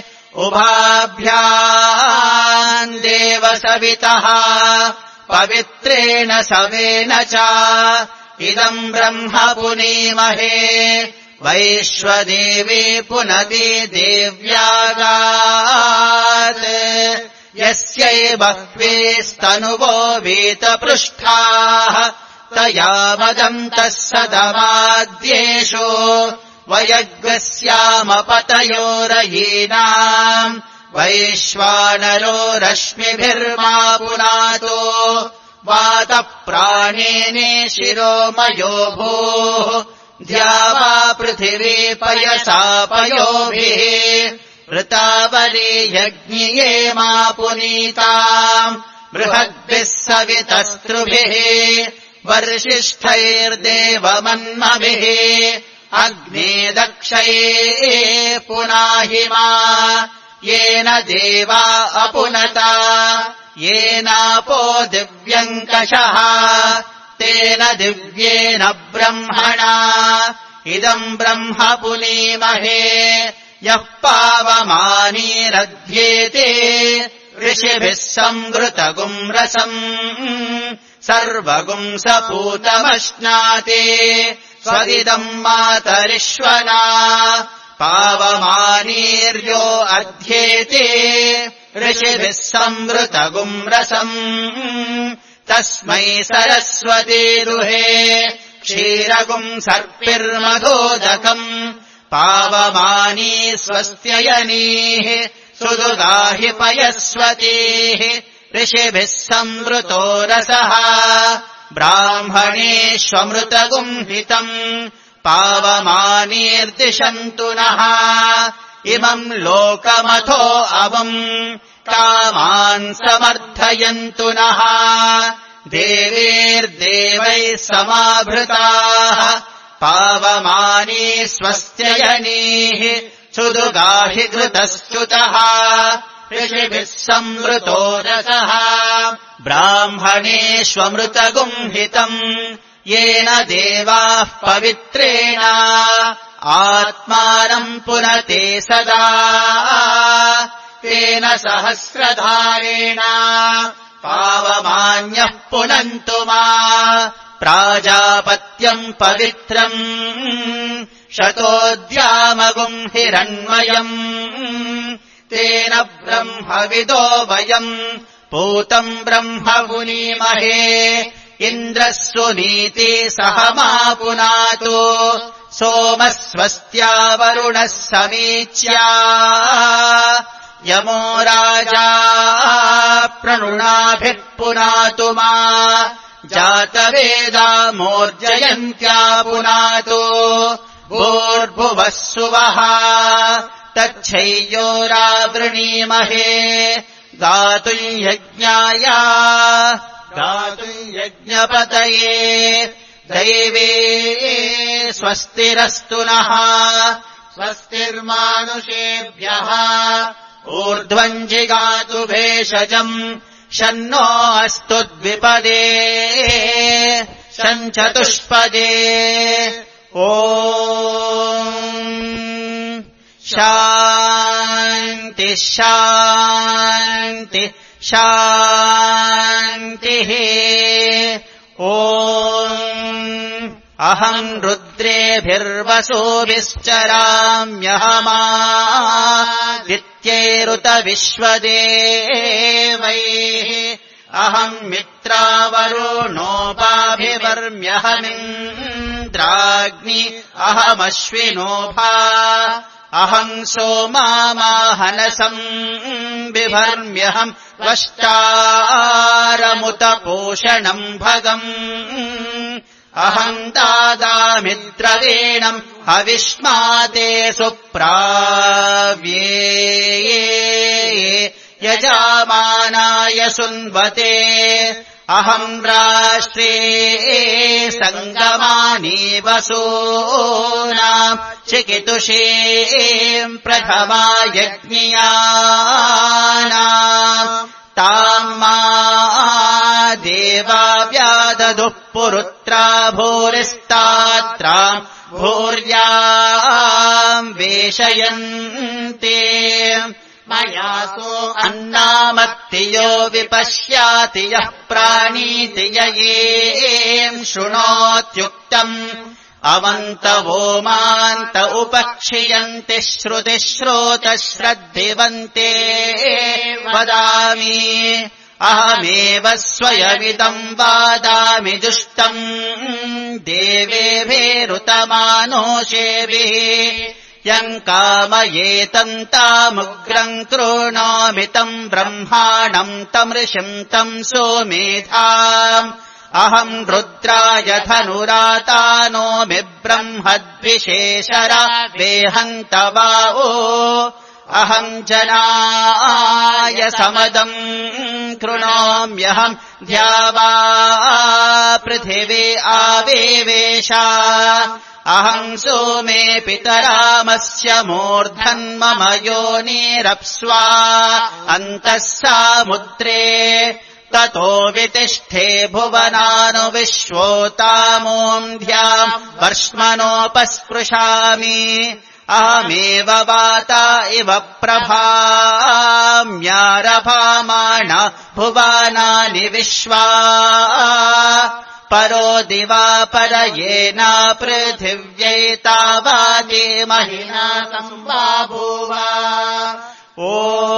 उभाभ्याम् देवसवितः पवित्रेण सवेन च इदम् ब्रह्म पुनीमहे वैश्वदेवी पुनति देव्यागात् यस्यै बह्वीस्तनुवो वीतपृष्ठाः तया वदन्तः सदमाद्येषु वयग्स्यामपतयोरयीनाम् वैश्वानरो रश्मिभिर्मा पुनातो वातप्राणेने शिरोमयो भूः द्यावा पृथिवी पयसा पयोभिः वृतावली यज्ञिये मा पुनीताम् बृहद्भिः सवितस्त्रुभिः वर्षिष्ठैर्देवमन्मभिः अग्ने दक्षये पुनाहि मा येन देवा अपुनता येनापो दिव्यङ्कषः तेन दिव्येन ब्रह्मणा इदम् ब्रह्म पुनीमहे यः पावमानीरध्येते ऋषिभिः संवृतगुम् रसम् सर्वगुम् सपूतमश्नाते स्वदिदम् मातरिश्वना पावमानीर्यो अध्येते ऋषिभिः संवृतगुम् रसम् तस्मै सरस्वती दुहे क्षीरगुम् सर्पिर्मधोदकम् पावमानी स्वस्त्ययनीः सुदुगाहि पयस्वतीः ऋषिभिः संवृतो रसः ब्राह्मणेष्वमृतगुम् हितम् पावमानीर्दिशन्तु नः इमम् लोकमथो अवम् कामान् समर्थयन्तु नः देवीर्देवैः समाभृताः पावमानी स्वस्त्ययनीः सुदुगाहि घृतश्च्युतः ऋषिभिः संवृतो रसः ब्राह्मणेष्वमृतगुम् हितम् येन देवाः पवित्रेण आत्मानम् पुनते सदा तेन सहस्रधारेण पावमान्यः पुनन्तु मा प्राजापत्यम् पवित्रम् शतोद्यामगुम् हिरण्मयम् तेन ब्रह्मविदो वयम् पूतम् ब्रह्म पुनीमहे इन्द्रः सुनीति सह मा पुनातु सोमः स्वस्त्या वरुणः समीच्या यमो राजा प्रणुनाभिः पुनातु मा जातवेदा मोर्जयन्त्या पुनातु भूर्भुवः सुवः तच्छय्योरावृणीमहे गातुम् यज्ञाय गातुम् यज्ञपतये दैवे स्वस्तिरस्तु नः स्वस्तिर्मानुषेभ्यः ऊर्ध्वम् जिगातु भेषजम् शन्नो अस्तु द्विपदे शञ्चतुष्पदे ॐ शान्ति शान्ति शान्तिः ॐ अहम् रुद्रेभिर्वसुभिश्चराम्यहमादित्यैरुत विश्वदेवैः अहम् मित्रावरुणोपाभिवर्म्यहमिन्द्राग्नि अहमश्विनोभा अहम् सोमामाहनसम् बिभर्म्यहम् वष्टारमुत पोषणम् भगम् अहम् दादामिद्रवीणम् हविष्माते सुप्राव्ये यजामानाय सुन्वते अहम् राष्ट्रे सङ्गमानि वसूनाम् चिकितुषीम् प्रथमा यज्ञियानाम् ताम् मा देवा व्यादधुः पुरुत्रा भूरिस्तात्राम् भूर्याम् वेशयन्ते मया सो अन्नामत्तियो विपश्याति यः प्राणीति य एम् शृणोत्युक्तम् अवन्तवो मान्त उपक्षियन्ति श्रुतिश्रोतश्रद्धिवन्ते वदामि अहमेव स्वयमिदम् वादामि दुष्टम् देवेभिरुतमानोषेभिः यम् कामयेतन्तामुग्रम् कृणोमितम् ब्रह्माणम् तमृषिम् तम् सोमेधाम् अहम् रुद्राय धनुरातानोमि ब्रह्मद्विशेषरा वेहन्तवाओ अहम् जनाय समदम् कृणोम्यहम् द्यावा पृथिवी आवेवेशा अहम् सोमे पितरामस्य मूर्धन्मम योनिरप्स्वा अन्तः सामुद्रे ततो वितिष्ठे भुवनानुविश्वोतामोऽन्ध्याम् वर्ष्मणोपस्पृशामि अहमेव वाता इव प्रभाम्यारभामाण भुवनानि विश्वा परो दिवा परयेन पृथिव्यै तावाति महिना सम्बाभूव ॐ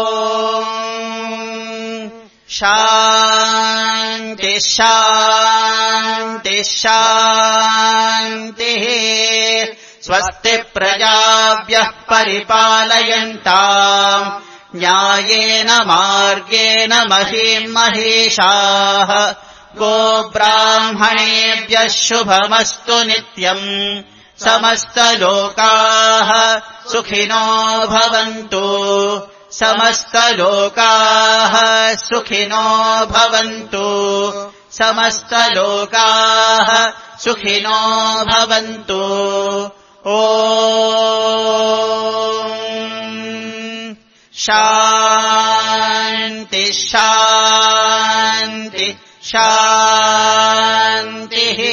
शान्ति शान्ति शान्तिः स्वस्ति प्रजाभ्यः परिपालयन्ताम् न्यायेन मार्गेण महीम् महिषाः गोब्राह्मणेभ्यः शुभमस्तु नित्यम् समस्तलोकाः सुखिनो भवन्तु समस्तलोकाः सुखिनो भवन्तु समस्तलोकाः सुखिनो भवन्तु ॐ शान्ति शान्ति शान्तिः